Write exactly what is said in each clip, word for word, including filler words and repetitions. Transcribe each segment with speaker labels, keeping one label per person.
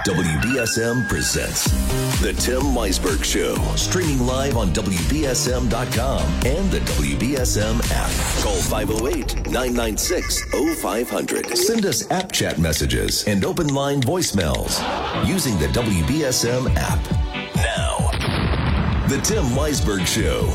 Speaker 1: W B S M presents The Tim Weisberg Show. Streaming live on W B S M dot com and the W B S M app. Call five oh eight, nine nine six, oh five hundred. Send us app chat messages and open line voicemails using the W B S M app. Now, The Tim Weisberg Show.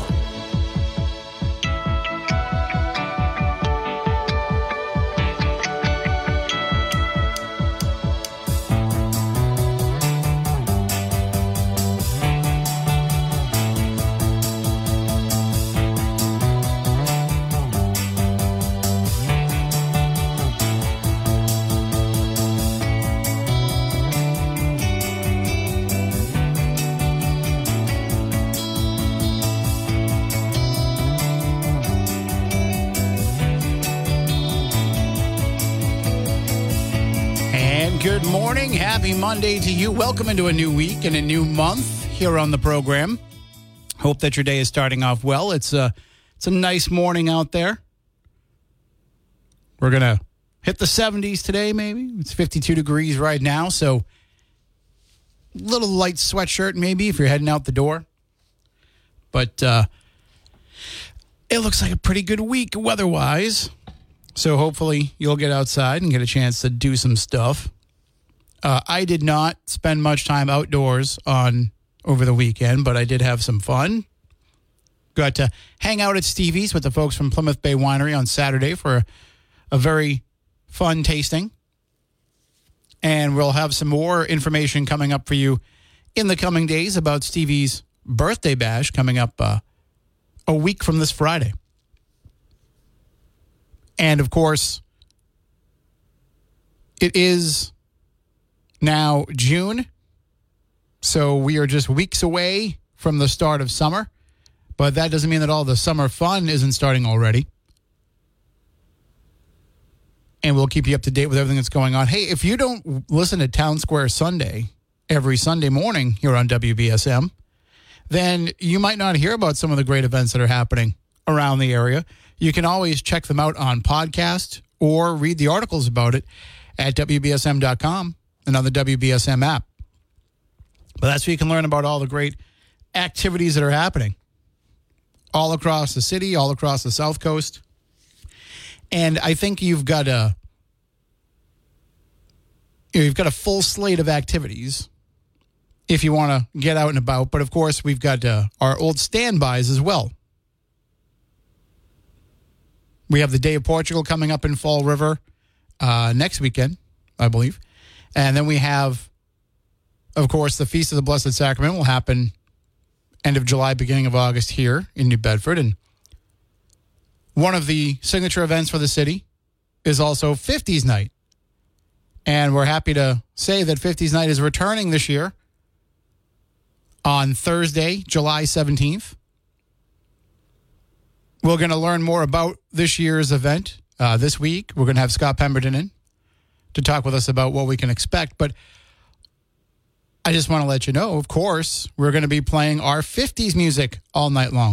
Speaker 2: Good morning. Happy Monday to you. Welcome into a new week and a new month here on the program. Hope that your day is starting off well. It's a, it's a nice morning out there. We're going to hit the seventies today, maybe. It's fifty-two degrees right now, so a little light sweatshirt maybe if you're heading out the door. But uh, it looks like a pretty good week weather-wise. So hopefully you'll get outside and get a chance to do some stuff. Uh, I did not spend much time outdoors on over the weekend, but I did have some fun. Got to hang out at Stevie's with the folks from Plymouth Bay Winery on Saturday for a, a very fun tasting. And we'll have some more information coming up for you in the coming days about Stevie's birthday bash coming up uh, a week from this Friday. And, of course, it is now June, so we are just weeks away from the start of summer. But that doesn't mean that all the summer fun isn't starting already. And we'll keep you up to date with everything that's going on. Hey, if you don't listen to Town Square Sunday every Sunday morning here on W B S M, then you might not hear about some of the great events that are happening around the area. You can always check them out on podcast or read the articles about it at W B S M dot com and on the W B S M app. But that's where you can learn about all the great activities that are happening all across the city, all across the South Coast. And I think you've got a you've got a full slate of activities if you want to get out and about. But, of course, we've got uh, our old standbys as well. We have the Day of Portugal coming up in Fall River uh, next weekend, I believe. And then we have, of course, the Feast of the Blessed Sacrament will happen end of July, beginning of August here in New Bedford. And one of the signature events for the city is also fifties Night. And we're happy to say that fifties Night is returning this year on Thursday, July seventeenth. We're going to learn more about this year's event uh, this week. We're going to have Scott Pemberton in to talk with us about what we can expect. But I just want to let you know, of course, we're going to be playing our fifties music all night long.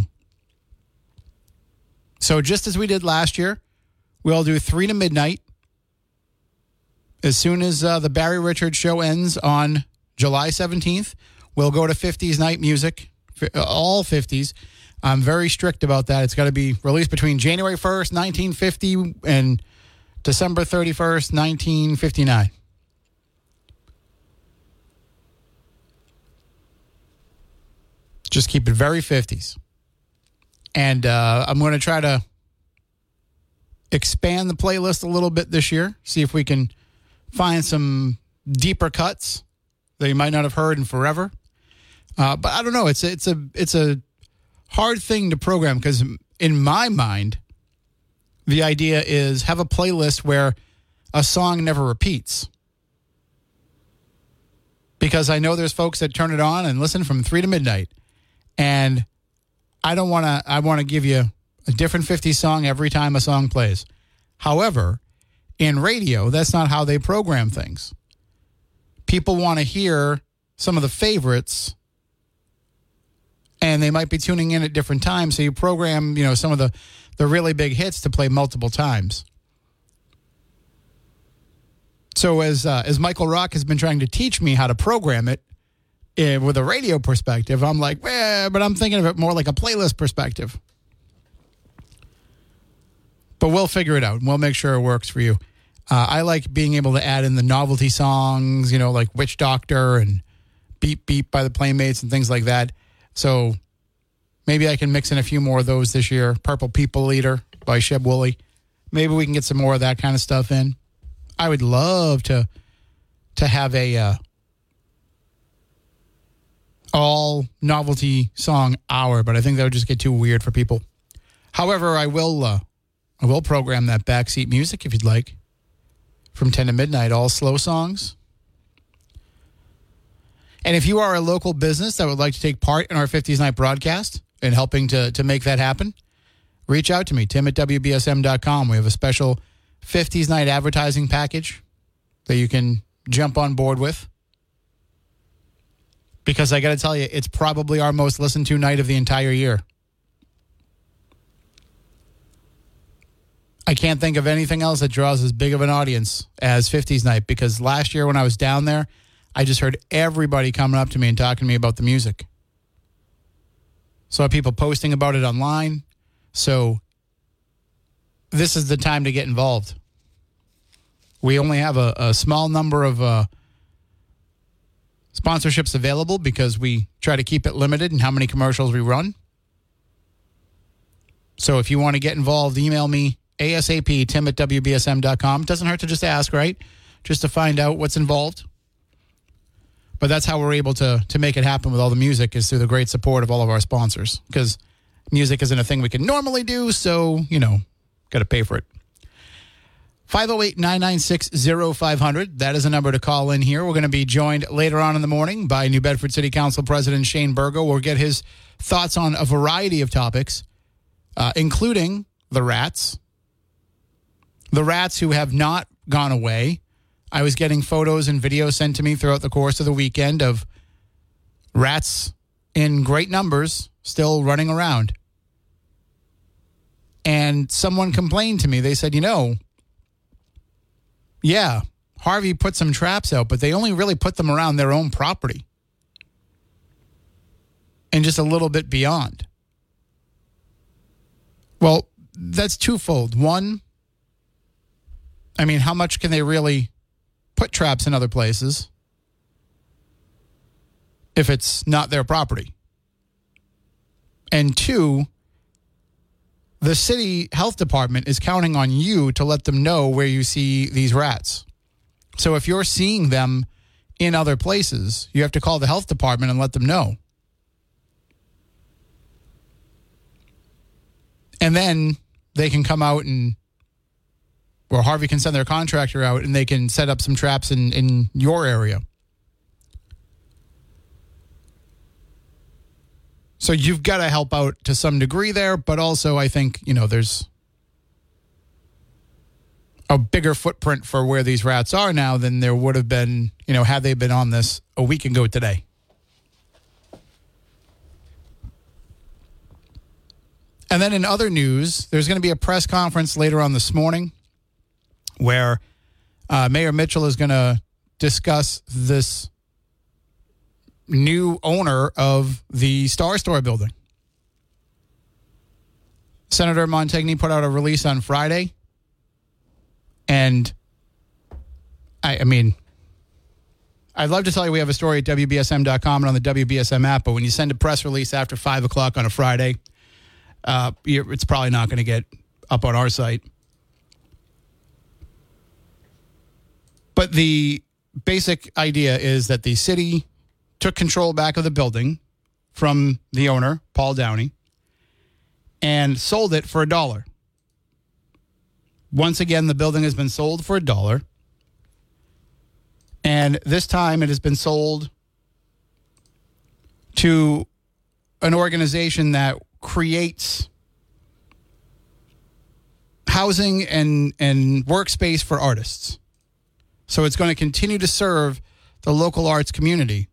Speaker 2: So just as we did last year, we'll do three to midnight. As soon as uh, the Barry Richards show ends on July seventeenth, we'll go to fifties Night music, all fifties. I'm very strict about that. It's got to be released between January first, nineteen fifty and December thirty-first, nineteen fifty-nine. Just keep it very fifties. And uh, I'm going to try to expand the playlist a little bit this year, see if we can find some deeper cuts that you might not have heard in forever. Uh, but I don't know. It's a, it's a it's a hard thing to program because in my mind, the idea is have a playlist where a song never repeats. Because I know there's folks that turn it on and listen from three to midnight. And I don't want to, I want to give you a different fifties song every time a song plays. However, in radio, that's not how they program things. People want to hear some of the favorites, and they might be tuning in at different times. So you program, you know, some of the, the really big hits to play multiple times. So as uh, as Michael Rock has been trying to teach me how to program it uh, with a radio perspective, I'm like, eh, but I'm thinking of it more like a playlist perspective. But we'll figure it out, and we'll make sure it works for you. Uh, I like being able to add in the novelty songs, you know, like Witch Doctor and Beep Beep by the Playmates and things like that. So maybe I can mix in a few more of those this year. Purple People Eater by Sheb Woolley. Maybe we can get some more of that kind of stuff in. I would love to to have a uh, all novelty song hour, but I think that would just get too weird for people. However, I will uh, I will program that backseat music if you'd like, from ten to midnight, all slow songs. And if you are a local business that would like to take part in our fifties Night broadcast and helping to to make that happen, reach out to me, Tim at W B S M dot com. We have a special fifties Night advertising package that you can jump on board with. Because I got to tell you, it's probably our most listened to night of the entire year. I can't think of anything else that draws as big of an audience as fifties Night, because last year when I was down there, I just heard everybody coming up to me and talking to me about the music. Saw people posting about it online. So this is the time to get involved. We only have a, a small number of uh, sponsorships available because we try to keep it limited in how many commercials we run. So if you want to get involved, email me ASAP, Tim at W B S M dot com. Doesn't hurt to just ask, right? Just to find out what's involved. But that's how we're able to to make it happen with all the music, is through the great support of all of our sponsors. Because music isn't a thing we can normally do, so, you know, got to pay for it. five oh eight, nine nine six, oh five hundred. That is a number to call in here. We're going to be joined later on in the morning by New Bedford City Council President Shane Burgo. We'll get his thoughts on a variety of topics, uh, including the rats. The rats who have not gone away. I was getting photos and videos sent to me throughout the course of the weekend of rats in great numbers still running around. And someone complained to me. They said, you know, yeah, Harvey put some traps out, but they only really put them around their own property and just a little bit beyond. Well, that's twofold. One, I mean, how much can they really put traps in other places if it's not their property? And two, the city health department is counting on you to let them know where you see these rats. So if you're seeing them in other places, you have to call the health department and let them know. And then they can come out and, or Harvey can send their contractor out and they can set up some traps in, in your area. So you've got to help out to some degree there, but also I think, you know, there's a bigger footprint for where these rats are now than there would have been, you know, had they been on this a week ago today. And then in other news, there's going to be a press conference later on this morning where uh, Mayor Mitchell is going to discuss this new owner of the Star Store building. Senator Montegny put out a release on Friday. And, I, I mean, I'd love to tell you we have a story at W B S M dot com and on the W B S M app, but when you send a press release after five o'clock on a Friday, uh, it's probably not going to get up on our site. But the basic idea is that the city took control back of the building from the owner, Paul Downey, and sold it for a dollar. Once again, the building has been sold for a dollar. And this time it has been sold to an organization that creates housing and, and workspace for artists. So it's going to continue to serve the local arts community.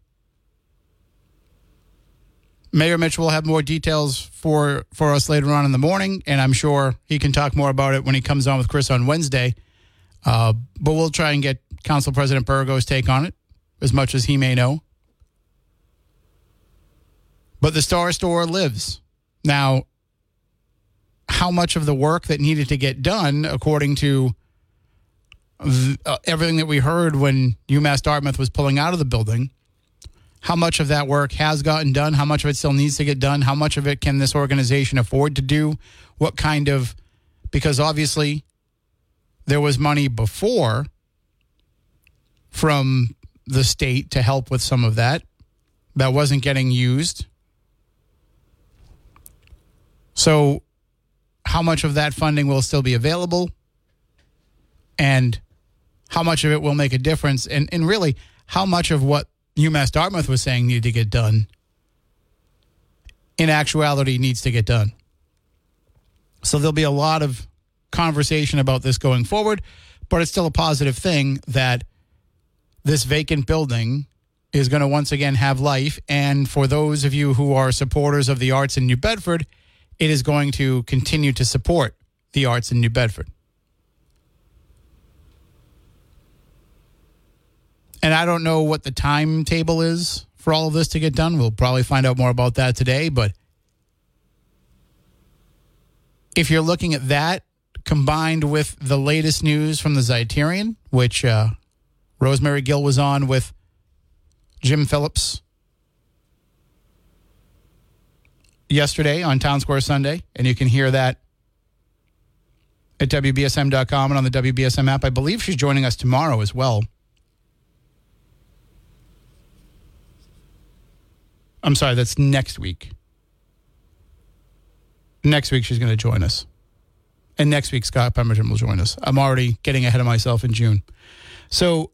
Speaker 2: Mayor Mitchell will have more details for, for us later on in the morning, and I'm sure he can talk more about it when he comes on with Chris on Wednesday. Uh, but we'll try and get Council President Burgo's take on it, as much as he may know. But the Star Store lives. Now, how much of the work that needed to get done, according to th- uh, everything that we heard when UMass Dartmouth was pulling out of the building, how much of that work has gotten done, how much of it still needs to get done, how much of it can this organization afford to do, what kind of, because obviously there was money before from the state to help with some of that that wasn't getting used. So how much of that funding will still be available, and how much of it will make a difference, and, and really how much of what UMass Dartmouth was saying needed to get done in actuality needs to get done. So there'll be a lot of conversation about this going forward, but it's still a positive thing that this vacant building is going to once again have life. And for those of you who are supporters of the arts in New Bedford, it is going to continue to support the arts in New Bedford. And I don't know what the timetable is for all of this to get done. We'll probably find out more about that today. But if you're looking at that combined with the latest news from the Zeiterion, which uh, Rosemary Gill was on with Jim Phillips yesterday on Town Square Sunday, and you can hear that at W B S M dot com and on the W B S M app. I believe she's joining us tomorrow as well. I'm sorry, that's next week. Next week she's going to join us. And next week Scott Pemberton will join us. I'm already getting ahead of myself in June. So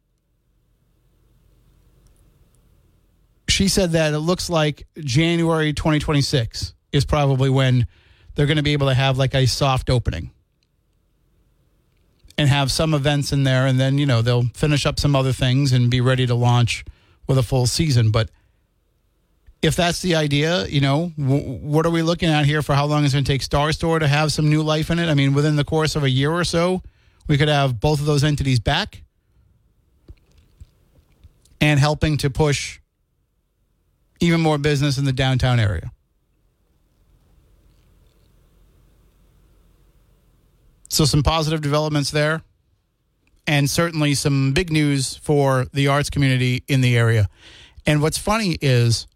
Speaker 2: she said that it looks like January twenty twenty-six is probably when they're going to be able to have like a soft opening and have some events in there. And then, you know, they'll finish up some other things and be ready to launch with a full season. But if that's the idea, you know, w- what are we looking at here for how long it's going to take Star Store to have some new life in it? I mean, within the course of a year or so, we could have both of those entities back and helping to push even more business in the downtown area. So some positive developments there, and certainly some big news for the arts community in the area. And what's funny is,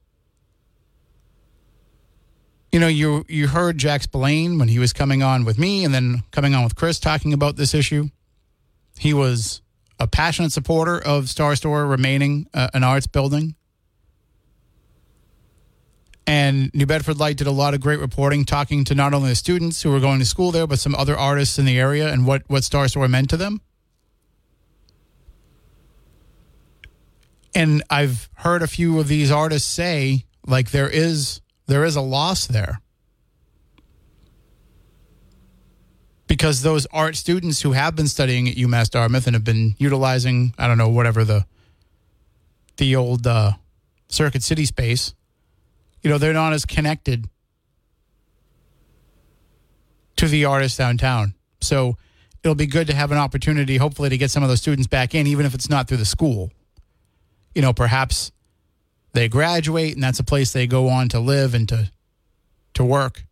Speaker 2: you know, you you heard Jack Spillane when he was coming on with me and then coming on with Chris talking about this issue. He was a passionate supporter of Star Store remaining uh, an arts building. And New Bedford Light did a lot of great reporting, talking to not only the students who were going to school there, but some other artists in the area and what, what Star Store meant to them. And I've heard a few of these artists say, like, there is there is a loss there. Because those art students who have been studying at UMass Dartmouth and have been utilizing, I don't know, whatever the the old uh, Circuit City space, you know, they're not as connected to the artists downtown. So it'll be good to have an opportunity, hopefully, to get some of those students back in, even if it's not through the school. You know, perhaps they graduate and that's a place they go on to live and to to work.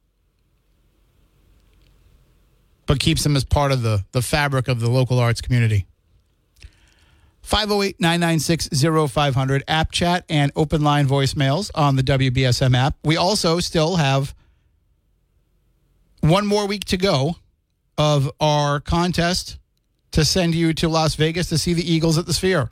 Speaker 2: But keeps them as part of the, the fabric of the local arts community. five oh eight, nine nine six, oh five hundred, app chat and open line voicemails on the W B S M app. We also still have one more week to go of our contest to send you to Las Vegas to see the Eagles at the Sphere.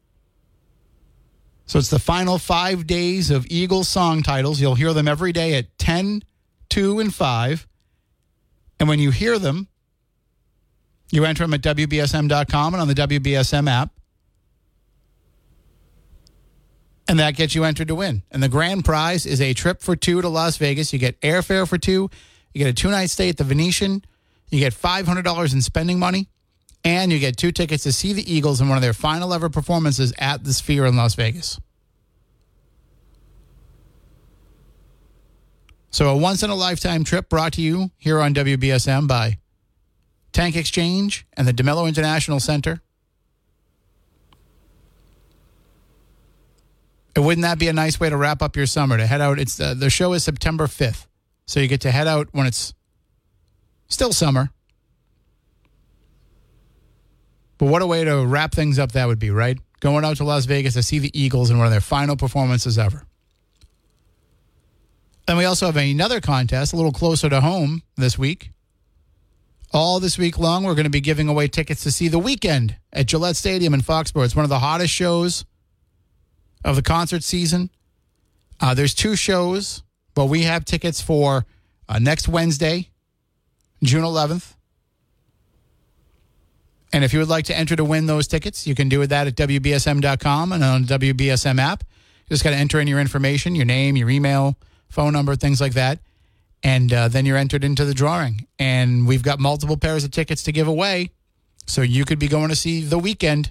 Speaker 2: So it's the final five days of Eagles song titles. You'll hear them every day at ten, two, and five. And when you hear them, you enter them at W B S M dot com and on the W B S M app. And that gets you entered to win. And the grand prize is a trip for two to Las Vegas. You get airfare for two. You get a two-night stay at the Venetian. You get five hundred dollars in spending money. And you get two tickets to see the Eagles in one of their final ever performances at the Sphere in Las Vegas. So a once-in-a-lifetime trip brought to you here on W B S M by Tank Exchange and the DeMello International Center. And wouldn't that be a nice way to wrap up your summer, to head out? It's uh, the show is September fifth. So you get to head out when it's still summer. But what a way to wrap things up that would be, right? Going out to Las Vegas to see the Eagles in one of their final performances ever. And we also have another contest a little closer to home this week. All this week long, we're going to be giving away tickets to see The Weeknd at Gillette Stadium in Foxborough. It's one of the hottest shows of the concert season. Uh, there's two shows, but we have tickets for uh, next Wednesday, June eleventh. And if you would like to enter to win those tickets, you can do that at W B S M dot com and on the W B S M app. You just got to enter in your information, your name, your email, phone number, things like that. And uh, then you're entered into the drawing. And we've got multiple pairs of tickets to give away. So you could be going to see The Weeknd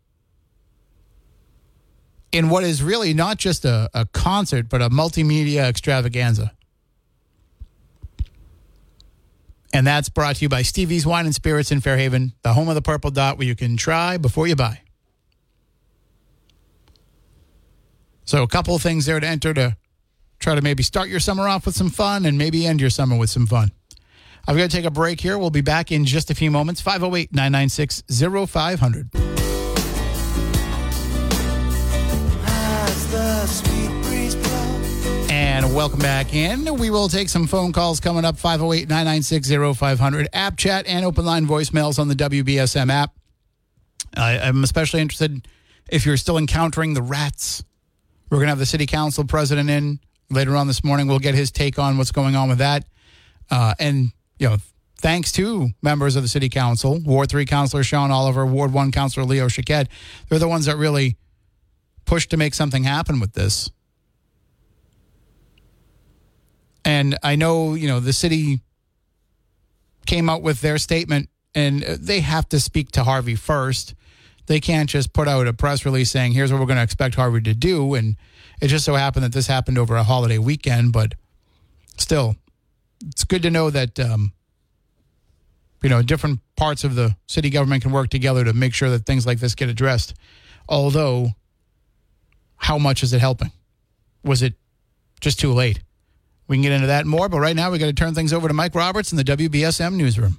Speaker 2: in what is really not just a, a concert, but a multimedia extravaganza. And that's brought to you by Stevie's Wine and Spirits in Fairhaven, the home of the Purple Dot, where you can try before you buy. So a couple of things there to enter to try to maybe start your summer off with some fun and maybe end your summer with some fun. I've got to take a break here. We'll be back in just a few moments. five oh eight, nine nine six, oh five hundred. As the sweet breeze blows. And welcome back in. We will take some phone calls coming up. five oh eight, nine nine six, oh five hundred. App chat and open line voicemails on the W B S M app. I, I'm especially interested if you're still encountering the rats. We're going to have the city council president in later on this morning. We'll get his take on what's going on with that. Uh, and, you know, thanks to members of the city council, Ward three Councilor Sean Oliver, Ward one Councilor Leo Chiquette. They're the ones that really pushed to make something happen with this. And I know, you know, the city came out with their statement, and they have to speak to Harvey first. They can't just put out a press release saying, here's what we're going to expect Harvey to do. And it just so happened that this happened over a holiday weekend. But still, it's good to know that, um, you know, different parts of the city government can work together to make sure that things like this get addressed. Although, how much is it helping? Was it just too late? We can get into that and more. But right now, we got to turn things over to Mike Roberts in the W B S M newsroom.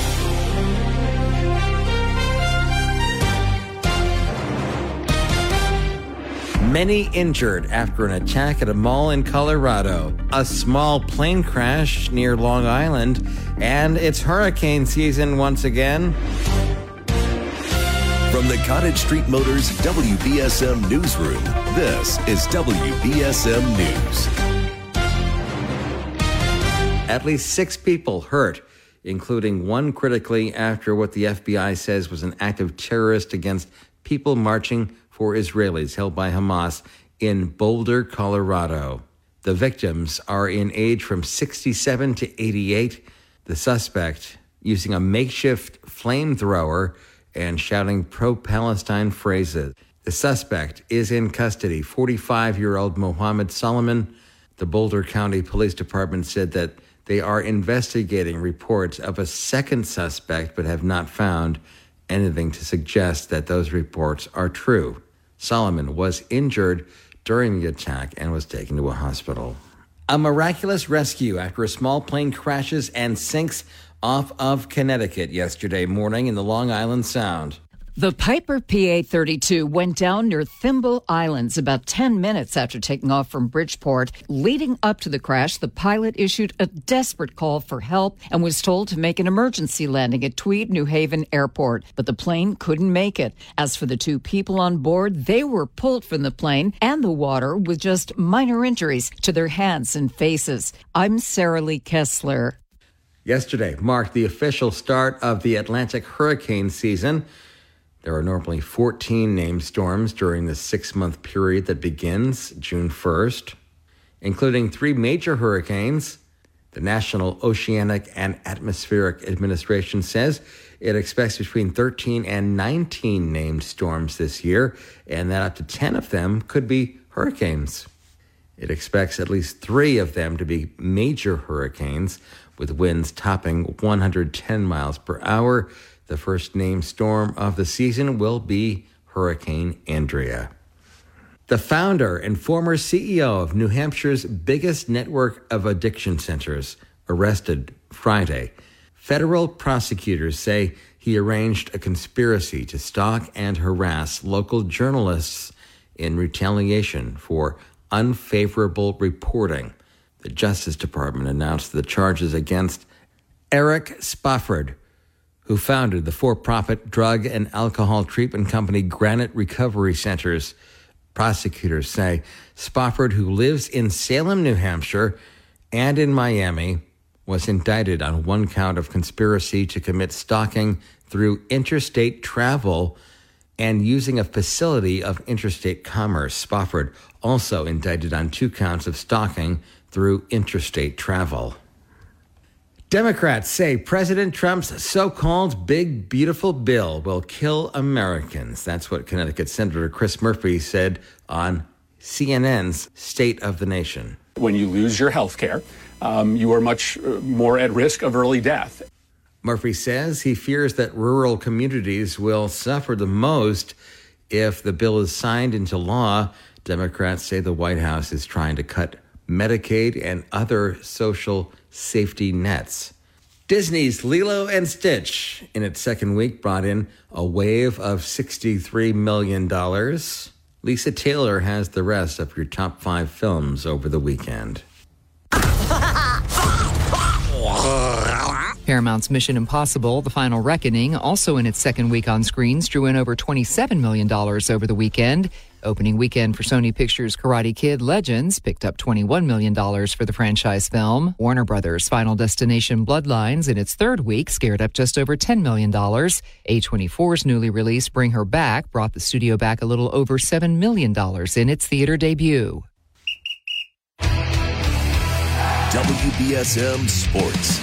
Speaker 3: Many injured after an attack at a mall in Colorado, a small plane crash near Long Island, and it's hurricane season once again.
Speaker 1: From the Cottage Street Motors W B S M newsroom, this is W B S M News.
Speaker 3: At least six people hurt, including one critically after what the F B I says was an act of terrorist against people marching for Israelis held by Hamas in Boulder, Colorado. The victims are in age from sixty-seven to eighty-eight. The suspect, using a makeshift flamethrower and shouting pro-Palestine phrases. The suspect is in custody, forty-five-year-old Mohammed Solomon. The Boulder County Police Department said that they are investigating reports of a second suspect but have not found anything to suggest that those reports are true. Solomon was injured during the attack and was taken to a hospital. A miraculous rescue after a small plane crashes and sinks off of Connecticut yesterday morning in the Long Island Sound.
Speaker 4: The Piper P A thirty-two went down near Thimble Islands about ten minutes after taking off from Bridgeport. Leading up to the crash, the pilot issued a desperate call for help and was told to make an emergency landing at Tweed New Haven Airport. But the plane couldn't make it. As for the two people on board, they were pulled from the plane and the water with just minor injuries to their hands and faces. I'm Sarah Lee Kessler.
Speaker 3: Yesterday marked the official start of the Atlantic hurricane season. There are normally fourteen named storms during the six-month period that begins June first, including three major hurricanes. The National Oceanic and Atmospheric Administration says it expects between thirteen and nineteen named storms this year, and that up to ten of them could be hurricanes. It expects at least three of them to be major hurricanes, with winds topping one hundred ten miles per hour. The first named storm of the season will be Hurricane Andrea. The founder and former C E O of New Hampshire's biggest network of addiction centers arrested Friday. Federal prosecutors say he arranged a conspiracy to stalk and harass local journalists in retaliation for unfavorable reporting. The Justice Department announced the charges against Eric Spofford, who founded the for-profit drug and alcohol treatment company Granite Recovery Centers. Prosecutors say Spofford, who lives in Salem, New Hampshire, and in Miami, was indicted on one count of conspiracy to commit stalking through interstate travel and using a facility of interstate commerce. Spofford also indicted on two counts of stalking through interstate travel. Democrats say President Trump's so-called Big Beautiful Bill will kill Americans. That's what Connecticut Senator Chris Murphy said on C N N's State of the Nation.
Speaker 5: When you lose your health care, um, you are much more at risk of early death.
Speaker 3: Murphy says he fears that rural communities will suffer the most if the bill is signed into law. Democrats say the White House is trying to cut Medicaid and other social safety nets. Disney's Lilo and Stitch, in its second week, brought in a wave of sixty-three million dollars. Lisa Taylor has the rest of your top five films over the weekend.
Speaker 6: Paramount's Mission Impossible: The Final Reckoning, also in its second week on screens, drew in over twenty-seven million dollars over the weekend. Opening weekend for Sony Pictures' Karate Kid Legends picked up twenty-one million dollars for the franchise film. Warner Brothers' Final Destination Bloodlines, in its third week, scared up just over ten million dollars. A twenty-four's newly released Bring Her Back brought the studio back a little over seven million dollars in its theater debut.
Speaker 1: W B S M Sports.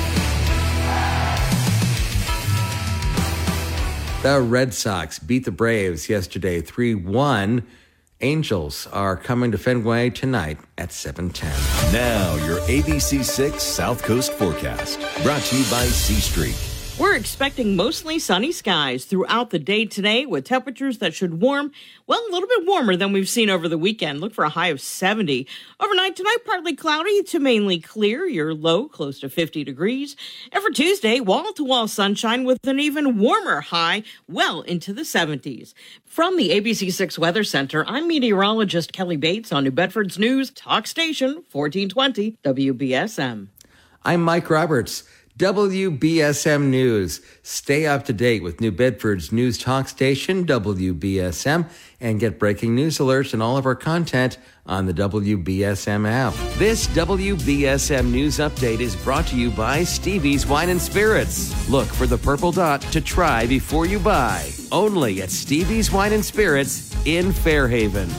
Speaker 3: The Red Sox beat the Braves yesterday three one. Angels are coming to Fenway tonight at seven ten.
Speaker 1: Now your A B C six South Coast forecast, brought to you by C Street.
Speaker 7: We're expecting mostly sunny skies throughout the day today with temperatures that should warm, well, a little bit warmer than we've seen over the weekend. Look for a high of seventy. Overnight tonight, partly cloudy to mainly clear. Your low close to fifty degrees. And for Tuesday, wall-to-wall sunshine with an even warmer high well into the seventies. From the A B C six Weather Center, I'm meteorologist Kelly Bates on New Bedford's News Talk Station, fourteen twenty W B S M.
Speaker 3: I'm Mike Roberts. W B S M News. Stay up to date with New Bedford's news talk station, W B S M, and get breaking news alerts and all of our content on the W B S M app. This W B S M News Update is brought to you by Stevie's Wine and Spirits. Look for the purple dot to try before you buy. Only at Stevie's Wine and Spirits in Fairhaven.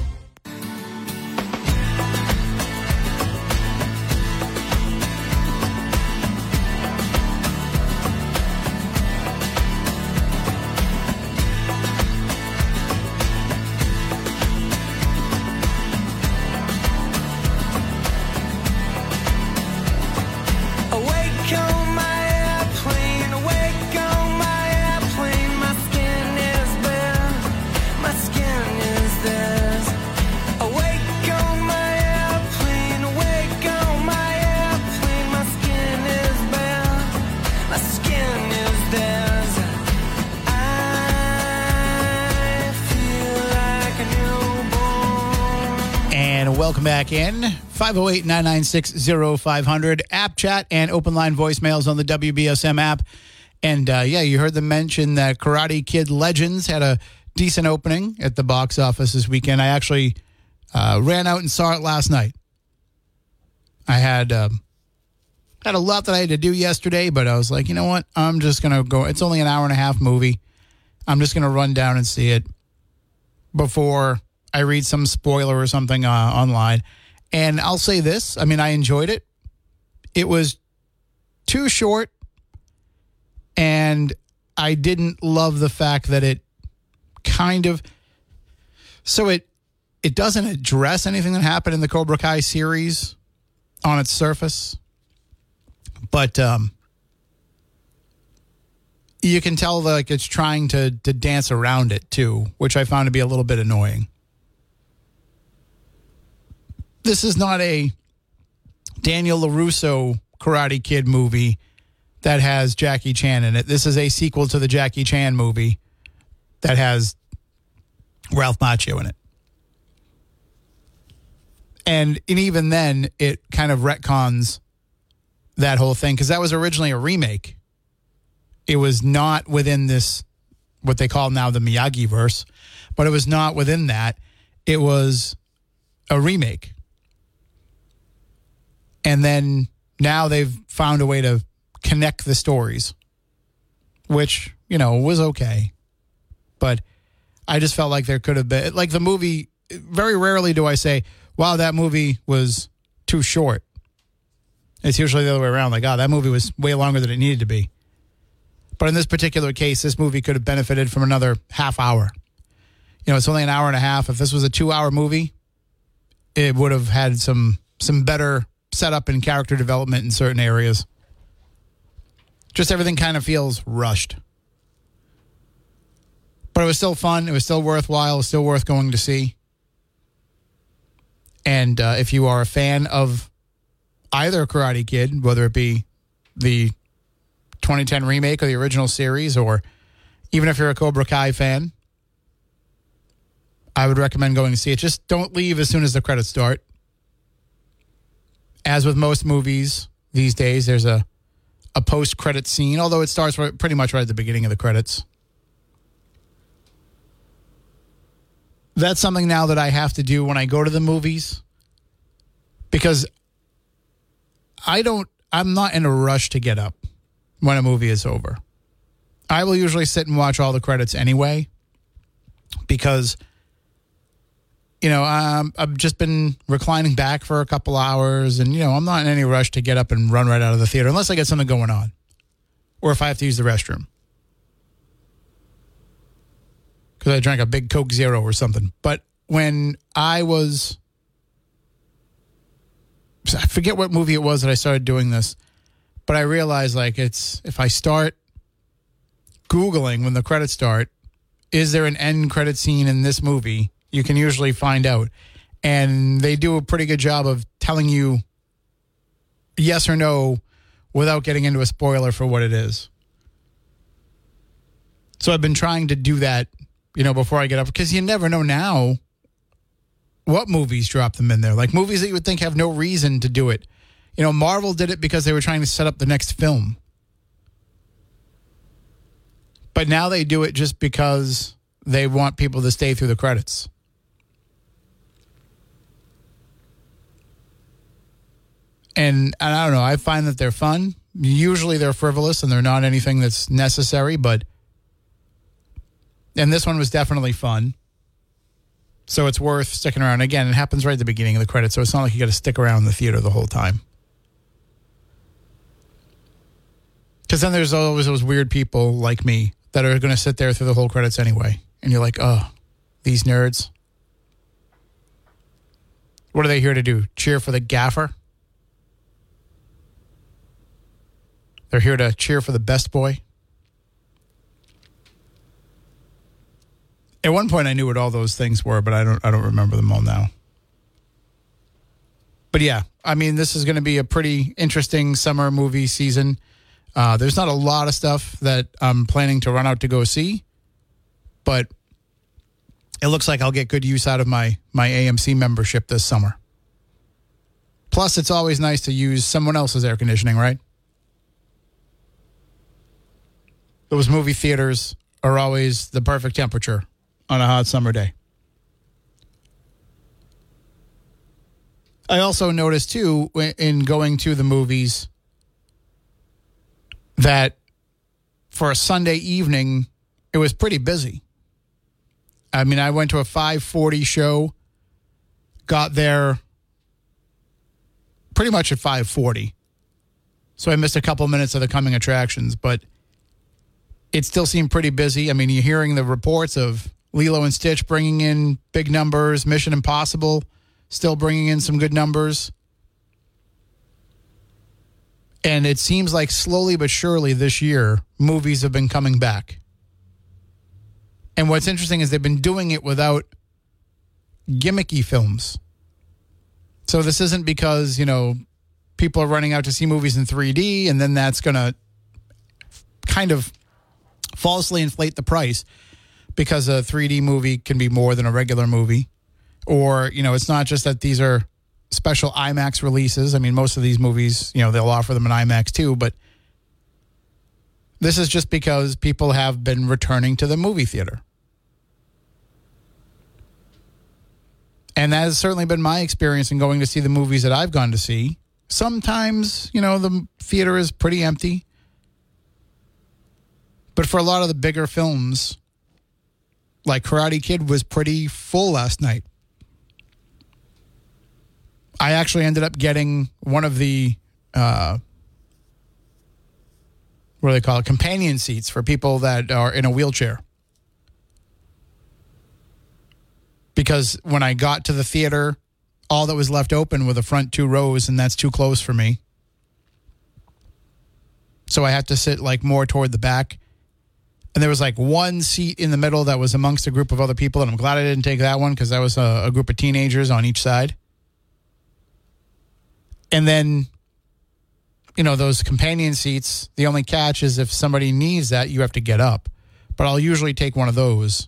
Speaker 2: Welcome back in. five oh eight, nine nine six, oh five hundred. App chat and open line voicemails on the W B S M app. And uh, yeah, you heard them mention that Karate Kid Legends had a decent opening at the box office this weekend. I actually uh, ran out and saw it last night. I had um, had a lot that I had to do yesterday, but I was like, you know what? I'm just going to go. It's only an hour and a half movie. I'm just going to run down and see it before I read some spoiler or something uh, online. And I'll say this. I mean, I enjoyed it. It was too short, and I didn't love the fact that it kind of... So it it doesn't address anything that happened in the Cobra Kai series on its surface. But um, you can tell like it's trying to, to dance around it, too, which I found to be a little bit annoying. this is not a Daniel LaRusso Karate Kid movie that has Jackie Chan in it. This is a sequel to the Jackie Chan movie that has Ralph Macchio in it. And, and even then, it kind of retcons that whole thing, because that was originally a remake. It was not within this, what they call now the Miyagi-verse, but it was not within that. It was a remake. And then now they've found a way to connect the stories, which, you know, was okay. But I just felt like there could have been, like the movie, very rarely do I say, wow, that movie was too short. It's usually the other way around, like, oh, that movie was way longer than it needed to be. But in this particular case, this movie could have benefited from another half hour. You know, it's only an hour and a half. If this was a two-hour movie, it would have had some some better setup and character development in certain areas. Just everything kind of feels rushed. But it was still fun. It was still worthwhile. It was still worth going to see. And uh, if you are a fan of either Karate Kid, whether it be the twenty ten remake or the original series, or even if you're a Cobra Kai fan, I would recommend going to see it. Just don't leave as soon as the credits start. As with most movies these days, there's a, a post-credit scene, although it starts right, pretty much right at the beginning of the credits. That's something now that I have to do when I go to the movies, because I don't, I'm not in a rush to get up when a movie is over. I will usually sit and watch all the credits anyway, because, you know, um, I've just been reclining back for a couple hours, and, you know, I'm not in any rush to get up and run right out of the theater unless I get something going on, or if I have to use the restroom because I drank a big Coke Zero or something. But when I was, I forget what movie it was that I started doing this, but I realized, like, it's, if I start Googling when the credits start, is there an end credit scene in this movie? You can usually find out. And they do a pretty good job of telling you yes or no without getting into a spoiler for what it is. So I've been trying to do that, you know, before I get up, because you never know now what movies drop them in there. Like movies that you would think have no reason to do it. You know, Marvel did it because they were trying to set up the next film. But now they do it just because they want people to stay through the credits. And, and I don't know, I find that they're fun. Usually they're frivolous and they're not anything that's necessary, but, and this one was definitely fun. So it's worth sticking around. Again, it happens right at the beginning of the credits, so it's not like you got to stick around in the theater the whole time. Because then there's always those weird people like me that are going to sit there through the whole credits anyway. And you're like, oh, these nerds. What are they here to do? Cheer for the gaffer? They're here to cheer for the best boy? At one point I knew what all those things were, but I don't I don't remember them all now. But yeah, I mean, this is going to be a pretty interesting summer movie season. Uh, there's not a lot of stuff that I'm planning to run out to go see, but it looks like I'll get good use out of my, my A M C membership this summer. Plus, it's always nice to use someone else's air conditioning, right? Those movie theaters are always the perfect temperature on a hot summer day. I also noticed, too, in going to the movies, that for a Sunday evening, it was pretty busy. I mean, I went to a five forty show, got there pretty much at five forty. So I missed a couple minutes of the coming attractions, but it still seemed pretty busy. I mean, you're hearing the reports of Lilo and Stitch bringing in big numbers, Mission Impossible still bringing in some good numbers. And it seems like slowly but surely this year, movies have been coming back. And what's interesting is they've been doing it without gimmicky films. So this isn't because, you know, people are running out to see movies in three D and then that's going to kind of falsely inflate the price because a three D movie can be more than a regular movie. Or, you know, it's not just that these are special IMAX releases. I mean, most of these movies, you know, they'll offer them in IMAX too, but this is just because people have been returning to the movie theater. And that has certainly been my experience in going to see the movies that I've gone to see. Sometimes, you know, the theater is pretty empty. But for a lot of the bigger films, like Karate Kid was pretty full last night. I actually ended up getting one of the, uh, what do they call it, companion seats for people that are in a wheelchair. Because when I got to the theater, all that was left open were the front two rows, and that's too close for me. So I had to sit like more toward the back. And there was like one seat in the middle that was amongst a group of other people, and I'm glad I didn't take that one because that was a, a group of teenagers on each side. And then, you know, those companion seats, the only catch is if somebody needs that, you have to get up. But I'll usually take one of those.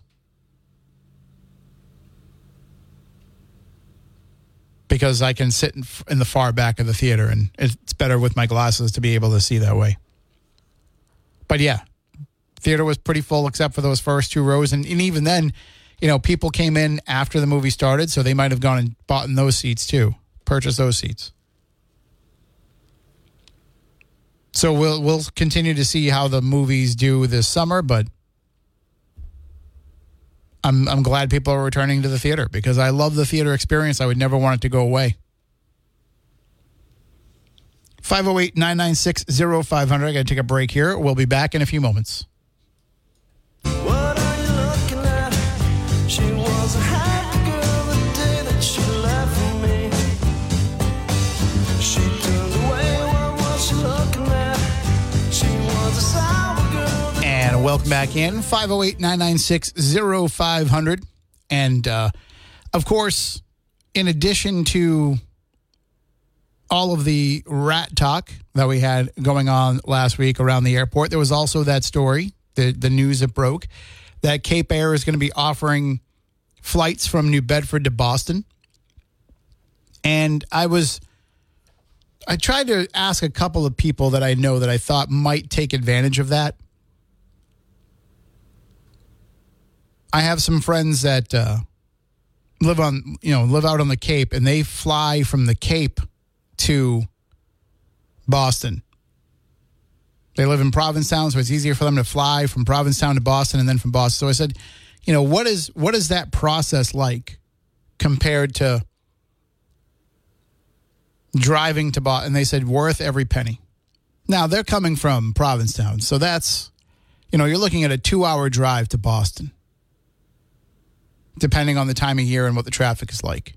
Speaker 2: Because I can sit in, in the far back of the theater, and it's better with my glasses to be able to see that way. But yeah, theater was pretty full except for those first two rows. And, and even then, you know, people came in after the movie started, so they might have gone and bought in those seats too, purchased those seats. So we'll we'll continue to see how the movies do this summer, but I'm I'm glad people are returning to the theater because I love the theater experience. I would never want it to go away. five oh eight, nine nine six, oh five hundred. I got to take a break here. We'll be back in a few moments.
Speaker 8: What are you looking at? She was a happy girl the day that she left me. She turned away. What was she looking at? She was a sour girl.
Speaker 2: And welcome back in. five oh eight, nine nine six, oh five hundred. And, uh, of course, in addition to all of the rat talk that we had going on last week around the airport, there was also that story, the, the news that broke, that Cape Air is going to be offering flights from New Bedford to Boston. And I was, I tried to ask a couple of people that I know that I thought might take advantage of that. I have some friends that uh, live on, you know, live out on the Cape, and they fly from the Cape to Boston. They live in Provincetown, so it's easier for them to fly from Provincetown to Boston and then from Boston. So I said, you know, what is what is that process like compared to driving to Boston? And they said, worth every penny. Now, they're coming from Provincetown, so that's, you know, you're looking at a two-hour drive to Boston, depending on the time of year and what the traffic is like.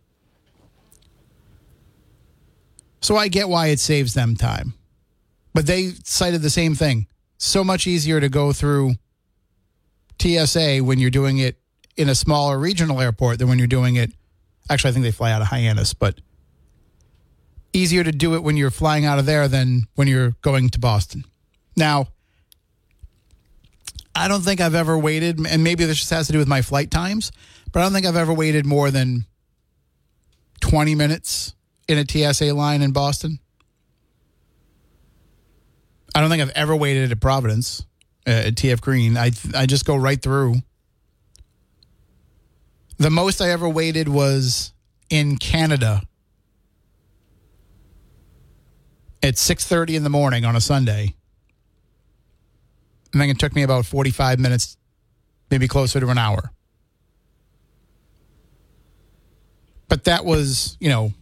Speaker 2: So I get why it saves them time. But they cited the same thing. So much easier to go through T S A when you're doing it in a smaller regional airport than when you're doing it. Actually, I think they fly out of Hyannis, but easier to do it when you're flying out of there than when you're going to Boston. Now, I don't think I've ever waited, and maybe this just has to do with my flight times, but I don't think I've ever waited more than twenty minutes in a T S A line in Boston. I don't think I've ever waited at Providence, uh, at T F Green. I I just go right through. The most I ever waited was in Canada at six thirty in the morning on a Sunday. And then it took me about forty-five minutes, maybe closer to an hour. But that was, you know,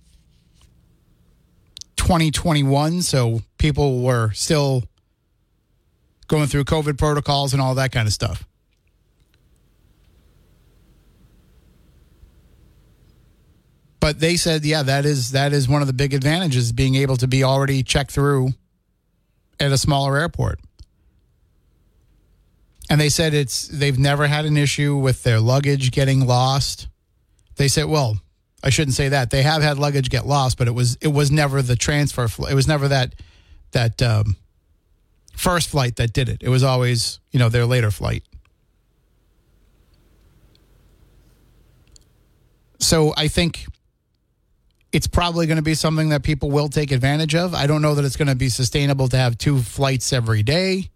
Speaker 2: twenty twenty-one, so people were still going through COVID protocols and all that kind of stuff. But they said, yeah, that is that is one of the big advantages, being able to be already checked through at a smaller airport. And they said it's they've never had an issue with their luggage getting lost. They said, well, I shouldn't say that. They have had luggage get lost, but it was it was never the transfer. Fl- it was never that that um, first flight that did it. It was always, you know, their later flight. So I think it's probably going to be something that people will take advantage of. I don't know that it's going to be sustainable to have two flights every day.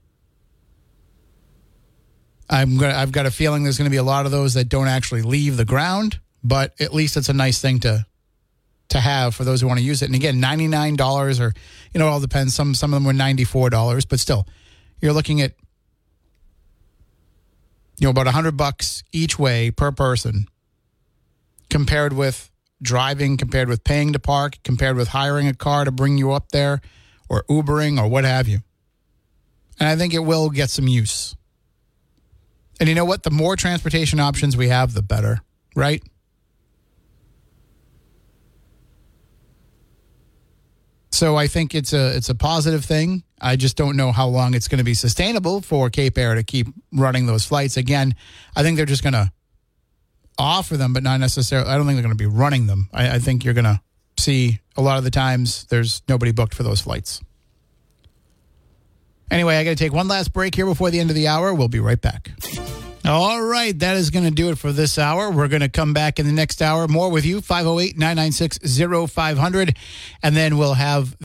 Speaker 2: I'm gonna, I've got a feeling there's going to be a lot of those that don't actually leave the ground, but at least it's a nice thing to to have for those who want to use it. And again, ninety-nine dollars or, you know, it all depends. Some some of them were ninety-four dollars, but still, you're looking at, you know, about one hundred bucks each way per person compared with driving, compared with paying to park, compared with hiring a car to bring you up there or Ubering or what have you. And I think it will get some use. And you know what? The more transportation options we have, the better, right? So I think it's a it's a positive thing. I just don't know how long it's going to be sustainable for Cape Air to keep running those flights. Again, I think they're just going to offer them, but not necessarily. I don't think they're going to be running them. I, I think you're going to see a lot of the times there's nobody booked for those flights. Anyway, I got to take one last break here before the end of the hour. We'll be right back. All right, that is going to do it for this hour. We're going to come back in the next hour. More with you, five oh eight, nine nine six, oh five hundred. And then we'll have